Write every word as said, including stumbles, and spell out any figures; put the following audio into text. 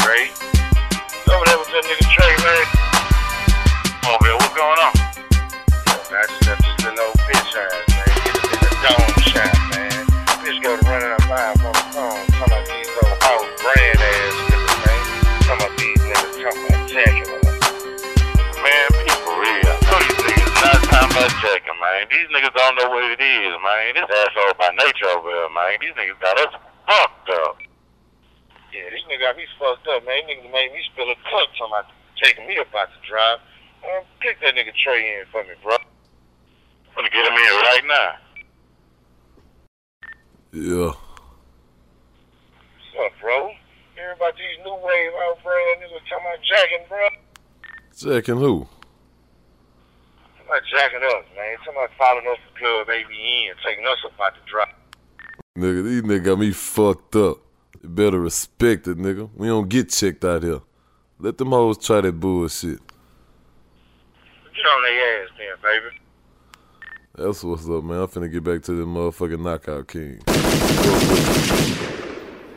Trey. You over there with that nigga Trey, man? Come on, man, what's going on? Yeah, man, I just left this little old bitch ass, man. Get a nigga dome shot, man. Bitch go to running up live on the phone, talking about these old house brand ass niggas, man. Talking about these niggas talking about jacking us. Man, be for real. I know these niggas not talking about jacking, man. These niggas don't know what it is, man. This asshole by nature over here, man. These niggas got us fucked up. Yeah, these niggas got me fucked up, man. These niggas made me spill a cup talking about taking me about to drive. Man, kick that nigga Trey in for me, bro. I'm gonna get him in right now. Yeah. What's up, bro? Hear about these new wave out brand niggas talking about jacking, bro? Jacking who? Talking about jacking us, man. Talking about following us to Club A B N, taking us about to drive. Nigga, these niggas got me fucked up. You better respect it, nigga. We don't get checked out here. Let them hoes try that bullshit. Get on their ass then, baby. That's what's up, man. I'm finna get back to the motherfucking Knockout King.